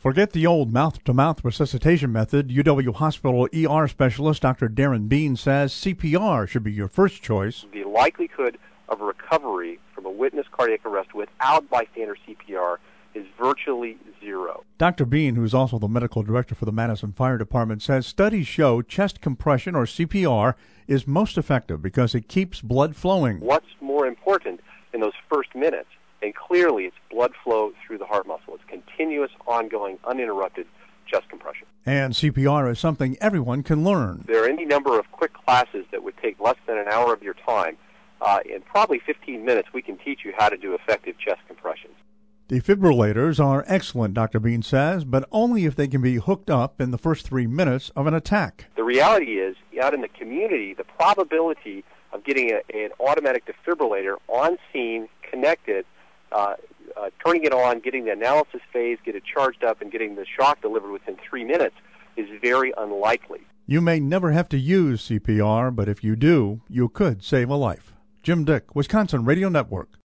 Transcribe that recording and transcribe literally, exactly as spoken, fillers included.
Forget the old mouth-to-mouth resuscitation method. U W Hospital E R specialist Doctor Darren Bean says C P R should be your first choice. The likelihood of recovery from a witness cardiac arrest without bystander C P R is virtually zero. Doctor Bean, who is also the medical director for the Madison Fire Department, says studies show chest compression, or C P R, is most effective because it keeps blood flowing. What's more important in those first minutes? And clearly, it's blood flow through the heart muscle. It's continuous, ongoing, uninterrupted chest compression. And C P R is something everyone can learn. There are any number of quick classes that would take less than an hour of your time. Uh, in probably fifteen minutes, we can teach you how to do effective chest compressions. Defibrillators are excellent, Doctor Bean says, but only if they can be hooked up in the first three minutes of an attack. The reality is, out in the community, the probability of getting a, an automatic defibrillator on scene, connected, uh, uh, turning it on, getting the analysis phase, get it charged up, and getting the shock delivered within three minutes is very unlikely. You may never have to use C P R, but if you do, you could save a life. Jim Dick, Wisconsin Radio Network.